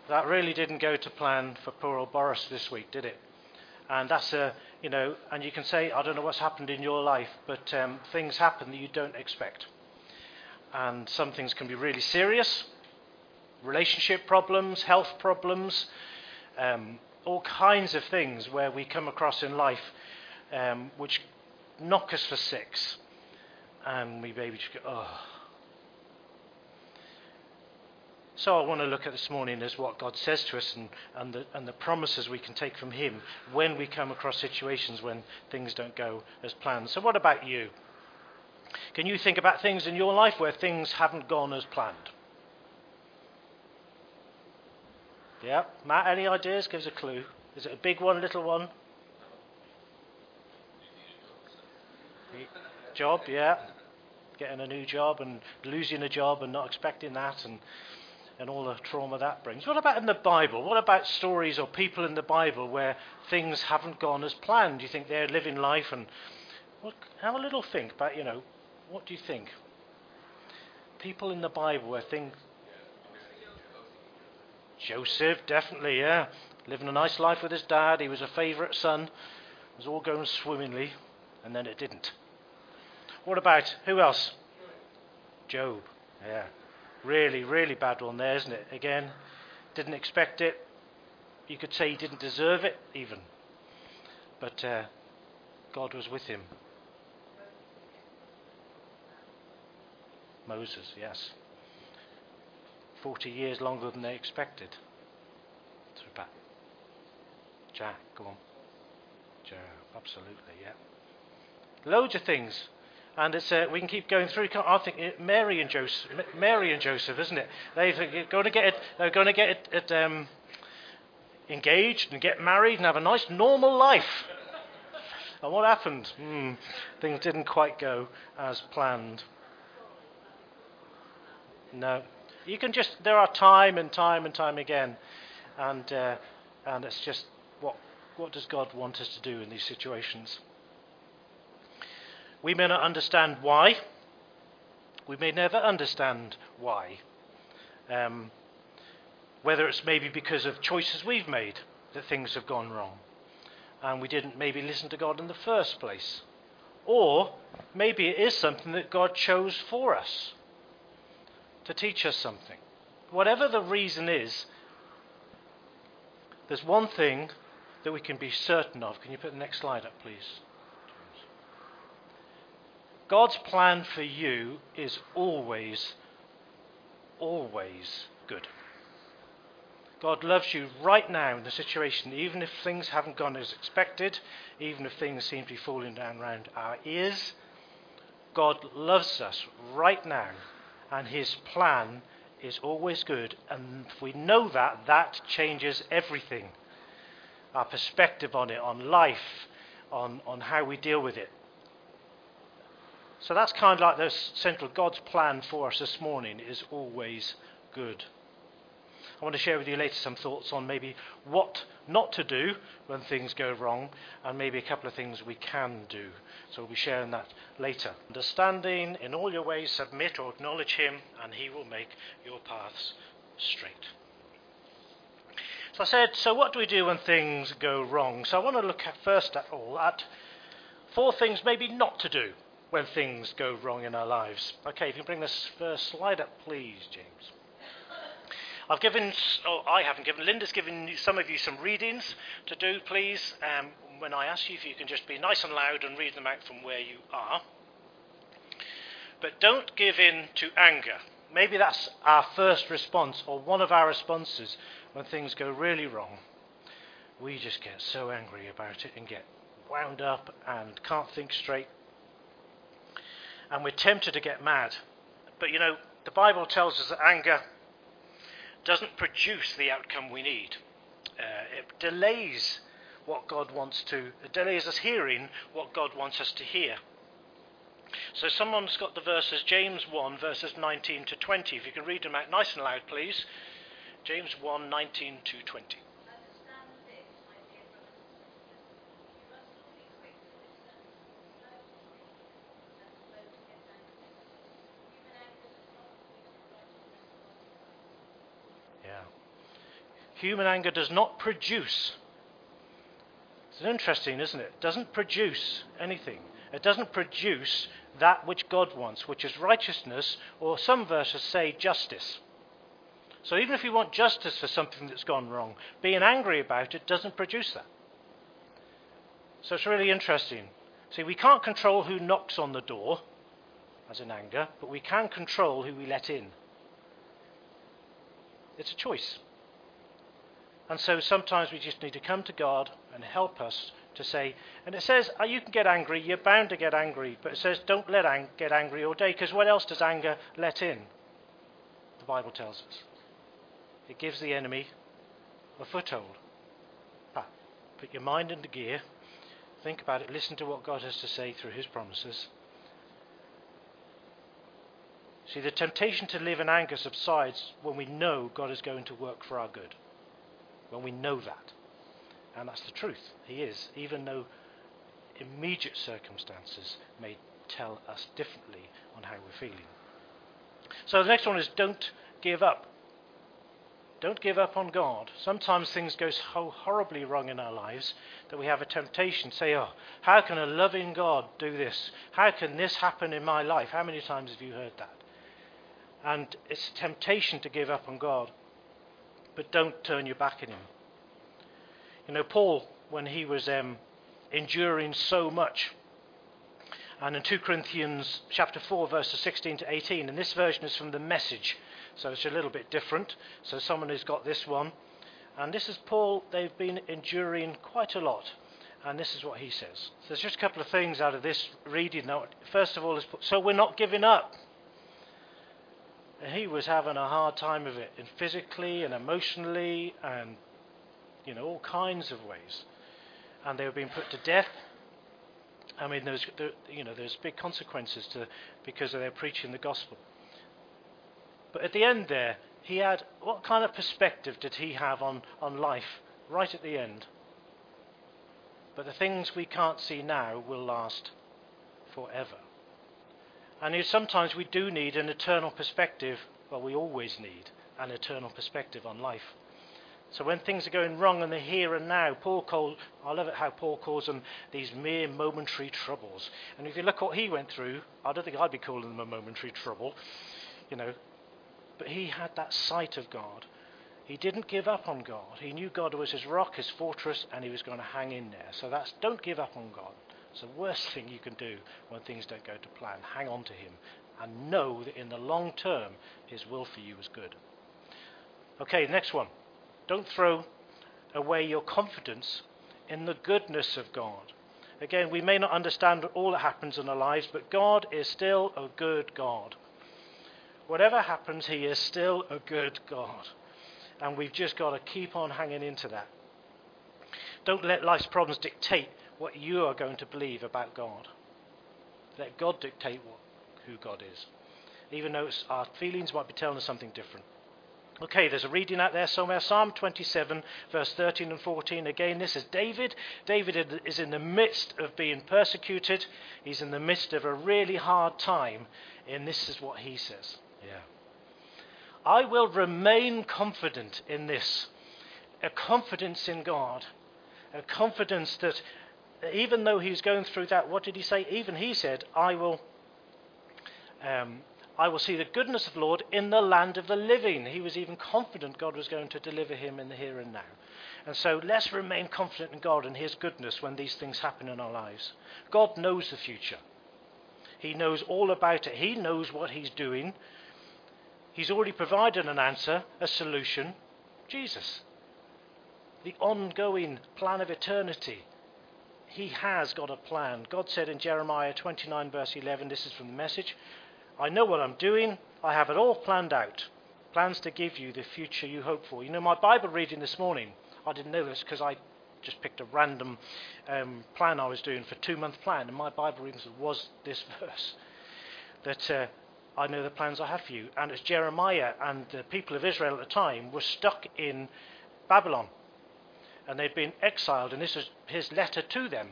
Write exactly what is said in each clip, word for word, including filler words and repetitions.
That really didn't go to plan for poor old Boris this week, did it? And that's a, you know, and you can say, I don't know what's happened in your life, but um, things happen that you don't expect. And some things can be really serious, relationship problems, health problems, um, all kinds of things where we come across in life um, which knock us for six. And we maybe just go, oh. So I want to look at this morning as what God says to us and, and, the, and the promises we can take from him when we come across situations when things don't go as planned. So what about you? Can you think about things in your life where things haven't gone as planned? Yeah. Matt, any ideas? Give us a clue. Is it a big one, little one? Job, yeah. Getting a new job and losing a job and not expecting that and and all the trauma that brings. What about in the Bible? What about stories or people in the Bible where things haven't gone as planned? Do you think they're living life and what, have a little think about, you know, what do you think? People in the Bible where things... Joseph, definitely, yeah. Living a nice life with his dad. He was a favourite son. It was all going swimmingly, and then it didn't. What about, who else? Job, yeah. Really, really bad one there, isn't it? Again, didn't expect it. You could say he didn't deserve it, even. But uh, God was with him. Moses, yes. Forty years longer than they expected. So back. Jack, go on. Job, absolutely, yeah. Loads of things. And it's uh, we can keep going through. I think it, Mary and Joseph, Mary and Joseph, isn't it? They're going to get it, they're going to get it, it um, engaged and get married and have a nice normal life. And what happened? Hmm, things didn't quite go as planned. No, you can just. There are time and time and time again, and uh, and it's just what what does God want us to do in these situations? We may not understand why. We may never understand why. Um, whether it's maybe because of choices we've made that things have gone wrong and we didn't maybe listen to God in the first place. Or maybe it is something that God chose for us to teach us something. Whatever the reason is, there's one thing that we can be certain of. Can you put the next slide up, please? God's plan for you is always, always good. God loves you right now in the situation, even if things haven't gone as expected, even if things seem to be falling down around our ears. God loves us right now, and his plan is always good. And if we know that, that changes everything. Our perspective on it, on life, on, on how we deal with it. So that's kind of like the central God's plan for us this morning is always good. I want to share with you later some thoughts on maybe what not to do when things go wrong and maybe a couple of things we can do. So we'll be sharing that later. Understanding, in all your ways submit or acknowledge him and he will make your paths straight. So I said, so what do we do when things go wrong? So I want to look at first at all at four things maybe not to do when things go wrong in our lives. Okay, if you can bring this first slide up, please, James. I've given, oh, I haven't given, Linda's given some of you some readings to do, please. Um, when I ask you, if you can just be nice and loud and read them out from where you are. But don't give in to anger. Maybe that's our first response or one of our responses when things go really wrong. We just get so angry about it and get wound up and can't think straight. And we're tempted to get mad. But you know, the Bible tells us that anger doesn't produce the outcome we need. Uh, it delays what God wants to, it delays us hearing what God wants us to hear. So someone's got the verses, James one, verses nineteen to twenty. If you can read them out nice and loud, please. James one, nineteen to twenty. Yeah. Human anger does not produce. It's interesting, isn't it? It doesn't produce anything. It doesn't produce that which God wants, which is righteousness, or some verses say justice. So even if you want justice for something that's gone wrong, being angry about it doesn't produce that. So it's really interesting. See, we can't control who knocks on the door, as in anger, but we can control who we let in. It's a choice. And so sometimes we just need to come to God and help us to say, and it says, oh, you can get angry, you're bound to get angry, but it says don't let ang- get angry all day, because what else does anger let in? The Bible tells us. It gives the enemy a foothold. Ah, put your mind into gear, think about it, listen to what God has to say through his promises. See, the temptation to live in anger subsides when we know God is going to work for our good. When we know that. And that's the truth. He is, even though immediate circumstances may tell us differently on how we're feeling. So the next one is don't give up. Don't give up on God. Sometimes things go so horribly wrong in our lives that we have a temptation to say, oh, how can a loving God do this? How can this happen in my life? How many times have you heard that? And it's a temptation to give up on God. But don't turn your back on him. You know, Paul, when he was um, enduring so much, and in Second Corinthians chapter four, verses sixteen to eighteen, and this version is from the Message, so it's a little bit different. So someone has got this one. And this is Paul, they've been enduring quite a lot. And this is what he says. So there's just a couple of things out of this reading. Now, first of all, is so we're not giving up. And he was having a hard time of it, and physically and emotionally and, you know, all kinds of ways. And they were being put to death. I mean, there's, there, you know, there's big consequences to because they're preaching the gospel. But at the end there, he had, what kind of perspective did he have on, on life right at the end? But the things we can't see now will last forever. And you know, sometimes we do need an eternal perspective. Well, we always need an eternal perspective on life. So when things are going wrong in the here and now, Paul called, I love it how Paul calls them these mere momentary troubles. And if you look what he went through, I don't think I'd be calling them a momentary trouble, you know. But he had that sight of God. He didn't give up on God. He knew God was his rock, his fortress, and he was going to hang in there. So that's, don't give up on God. It's the worst thing you can do when things don't go to plan. Hang on to him and know that in the long term, his will for you is good. Okay, next one. Don't throw away your confidence in the goodness of God. Again, we may not understand all that happens in our lives, but God is still a good God. Whatever happens, he is still a good God. And we've just got to keep on hanging into that. Don't let life's problems dictate what you are going to believe about God. Let God dictate what, who God is. Even though it's, our feelings might be telling us something different. Okay, there's a reading out there somewhere. Psalm twenty-seven, verse thirteen and fourteen. Again, this is David. David is in the midst of being persecuted. He's in the midst of a really hard time. And this is what he says. Yeah. I will remain confident in this. A confidence in God. A confidence that even though he's going through that, what did he say? Even he said, I will um, I will see the goodness of the Lord in the land of the living. He was even confident God was going to deliver him in the here and now. And so let's remain confident in God and his goodness when these things happen in our lives. God knows the future. He knows all about it. He knows what he's doing. He's already provided an answer, a solution. Jesus. The ongoing plan of eternity. He has got a plan. God said in Jeremiah twenty-nine verse eleven, this is from the Message, I know what I'm doing. I have it all planned out. Plans to give you the future you hope for. You know, my Bible reading this morning, I didn't know this because I just picked a random um, plan I was doing for a two-month plan, and my Bible reading was this verse, that uh, I know the plans I have for you. And it's Jeremiah and the people of Israel at the time were stuck in Babylon. And they'd been exiled, and this was his letter to them.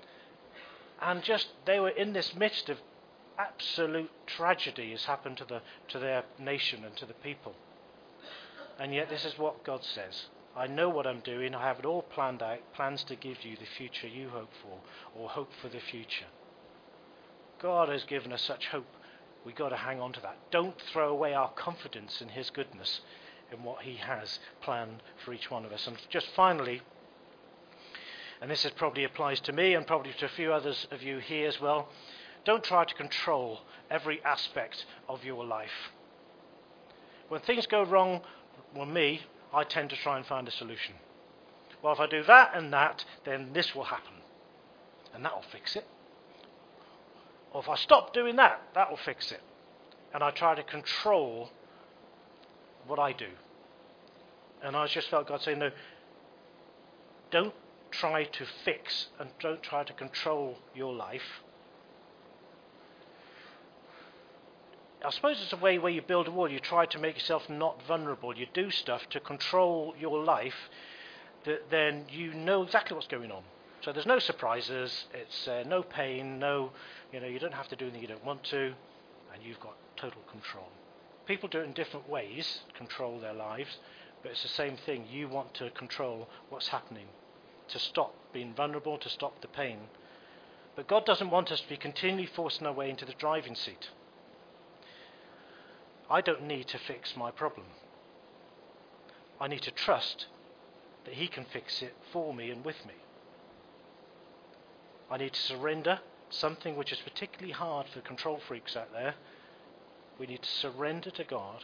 And just, they were in this midst of absolute tragedy has happened to the to their nation and to the people. And yet this is what God says. I know what I'm doing. I have it all planned out, plans to give you the future you hope for, or hope for the future. God has given us such hope. We've got to hang on to that. Don't throw away our confidence in his goodness, in what he has planned for each one of us. And just finally, and this is probably applies to me and probably to a few others of you here as well, don't try to control every aspect of your life. When things go wrong, well, me, I tend to try and find a solution. Well, if I do that and that, then this will happen. And that will fix it. Or if I stop doing that, that will fix it. And I try to control what I do. And I just felt God saying, no, don't try to fix and don't try to control your life. I suppose it's a way where you build a wall. You try to make yourself not vulnerable. You do stuff to control your life that then you know exactly what's going on. So there's no surprises. It's uh, no pain. No, you know, you don't have to do anything you don't want to, and you've got total control. People do it in different ways, control their lives, but it's the same thing. You want to control what's happening, to stop being vulnerable, to stop the pain. But God doesn't want us to be continually forcing our way into the driving seat. I don't need to fix my problem. I need to trust that he can fix it for me and with me. I need to surrender something which is particularly hard for control freaks out there. We need to surrender to God.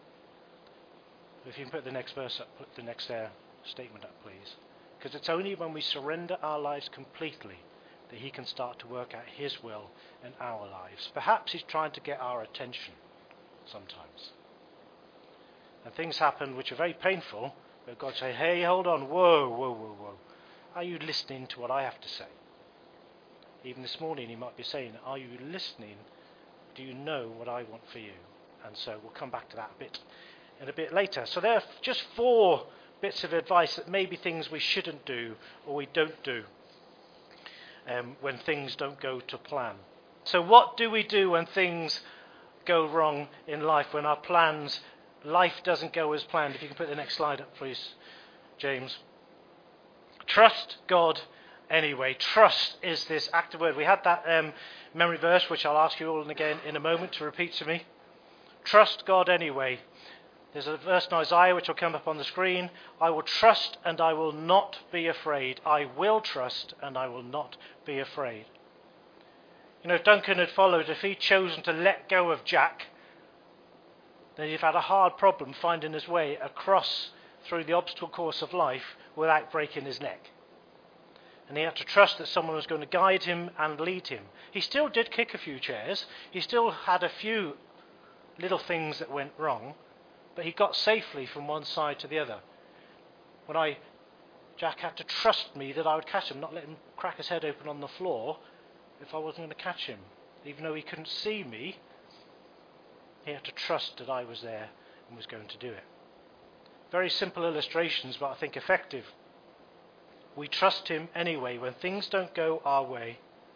If you can put the next verse up, put the next uh, statement up, please. Because it's only when we surrender our lives completely that he can start to work out his will in our lives. Perhaps he's trying to get our attention sometimes. And things happen which are very painful, but God say, hey, hold on, whoa, whoa, whoa, whoa. Are you listening to what I have to say? Even this morning he might be saying, are you listening? Do you know what I want for you? And so we'll come back to that a bit in a bit later. So there are just four bits of advice that maybe things we shouldn't do or we don't do um, when things don't go to plan. So what do we do when things go wrong in life, when our plans, life doesn't go as planned? If you can put the next slide up, please, James. Trust God anyway. Trust is this active word. We had that um, memory verse, which I'll ask you all again in a moment to repeat to me. Trust God anyway. There's a verse in Isaiah which will come up on the screen. I will trust and I will not be afraid. I will trust and I will not be afraid. You know, if Duncan had followed, if he'd chosen to let go of Jack, then he'd had a hard problem finding his way across through the obstacle course of life without breaking his neck. And he had to trust that someone was going to guide him and lead him. He still did kick a few chairs. He still had a few little things that went wrong, but he got safely from one side to the other. When I, Jack had to trust me that I would catch him, not let him crack his head open on the floor if I wasn't going to catch him. Even though he couldn't see me, he had to trust that I was there and was going to do it. Very simple illustrations, but I think effective. We trust him anyway. When things don't go our way,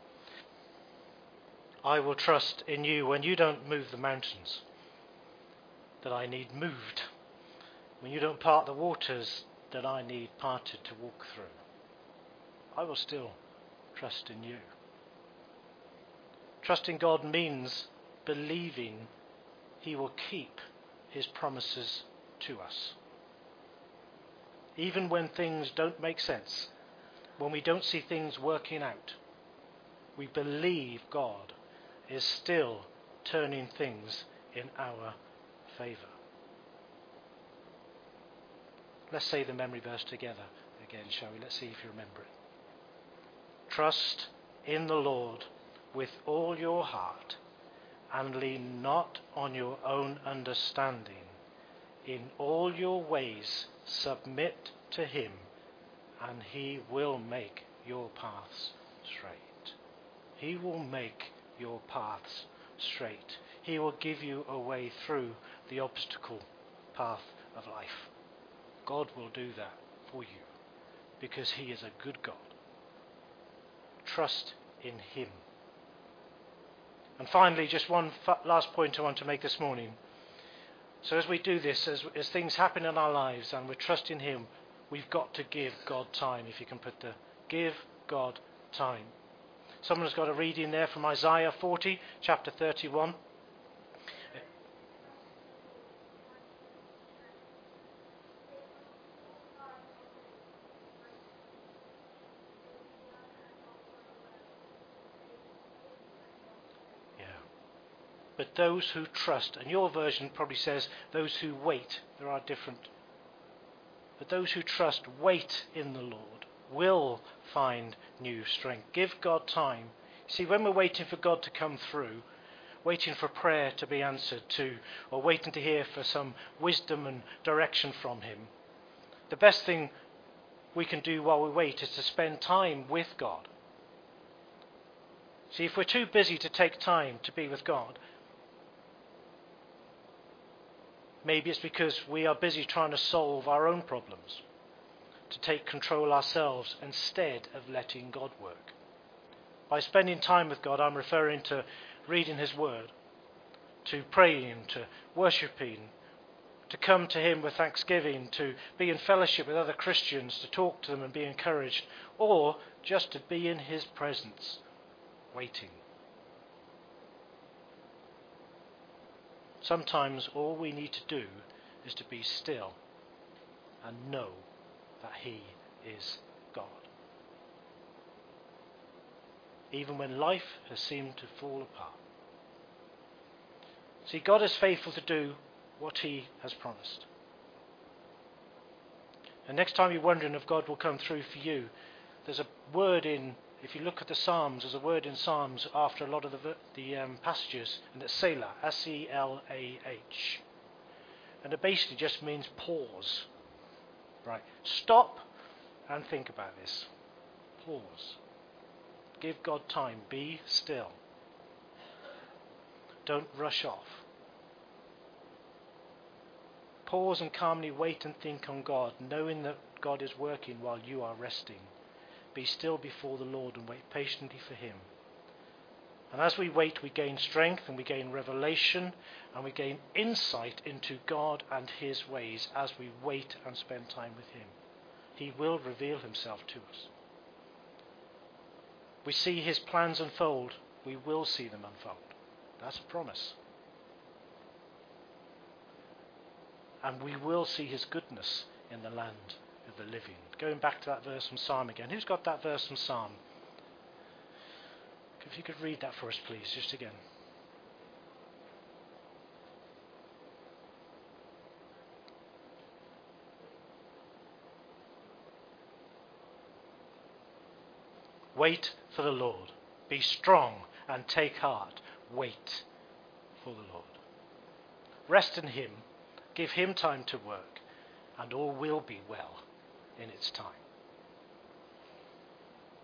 I will trust in you. When you don't move the mountains that I need moved, when you don't part the waters that I need parted to walk through, I will still trust in you. Trusting God means believing he will keep his promises to us. Even when things don't make sense, when we don't see things working out, we believe God is still turning things in our favour. Let's say the memory verse together again, shall we? Let's see if you remember it. Trust in the Lord with all your heart and lean not on your own understanding. In all your ways submit to him, and he will make your paths straight. He will make your paths straight. He will give you a way through the obstacle path of life. God will do that for you because he is a good God. Trust in him. And finally, just one fa- last point I want to make this morning. So as we do this, as, as things happen in our lives and we're trusting him, we've got to give God time. If you can put the give God time. Someone's got a reading there from Isaiah forty, chapter thirty-one. Yeah. But those who trust, and your version probably says those who wait. There are different. But those who trust, wait in the Lord, will find new strength. Give God time. See, when we're waiting for God to come through, waiting for prayer to be answered to, or waiting to hear for some wisdom and direction from him, the best thing we can do while we wait is to spend time with God. See, if we're too busy to take time to be with God, maybe it's because we are busy trying to solve our own problems, to take control ourselves instead of letting God work. By spending time with God, I'm referring to reading his word, to praying, to worshipping, to come to him with thanksgiving, to be in fellowship with other Christians, to talk to them and be encouraged, or just to be in his presence, waiting. Sometimes all we need to do is to be still and know that he is God. Even when life has seemed to fall apart. See, God is faithful to do what he has promised. And next time you're wondering if God will come through for you, there's a word in, if you look at the Psalms, there's a word in Psalms after a lot of the, the um, passages, and it's Selah, S E L A H. And it basically just means pause. Right. Stop and think about this. Pause. Give God time. Be still. Don't rush off. Pause and calmly wait and think on God, knowing that God is working while you are resting. Be still before the Lord and wait patiently for him. And as we wait, we gain strength and we gain revelation and we gain insight into God and his ways as we wait and spend time with him. He will reveal himself to us. We see his plans unfold. We will see them unfold. That's a promise. And we will see his goodness in the land of the living. Going back to that verse from Psalm again. Who's got that verse from Psalm? If you could read that for us, please, just again. Wait for the Lord. Be strong and take heart. Wait for the Lord. Rest in him. Give him time to work. And all will be well in its time.